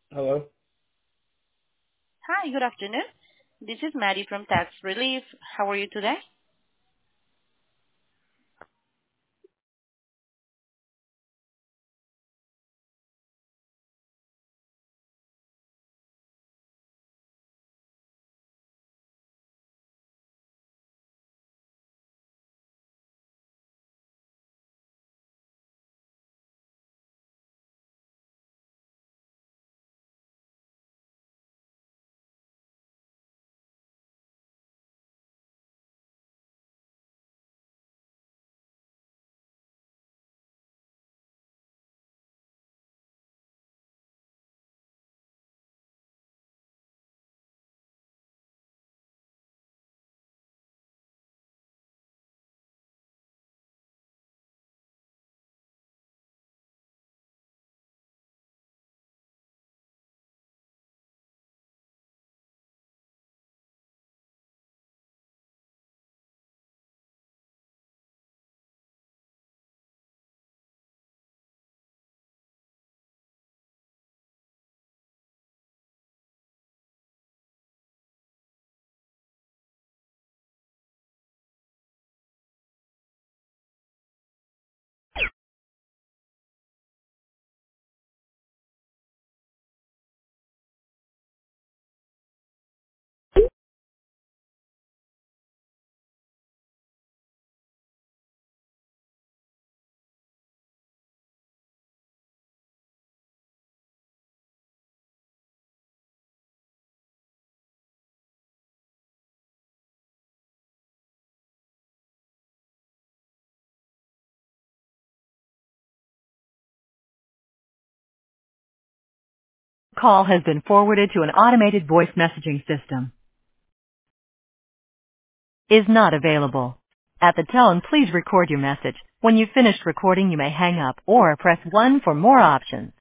Hello? Hi, good afternoon. This is Maddie from Tax Relief. How are you today? Call has been forwarded to an automated voice messaging system. Is not available. At the tone, please record your message. When you've finished recording, you may hang up or press 1 for more options.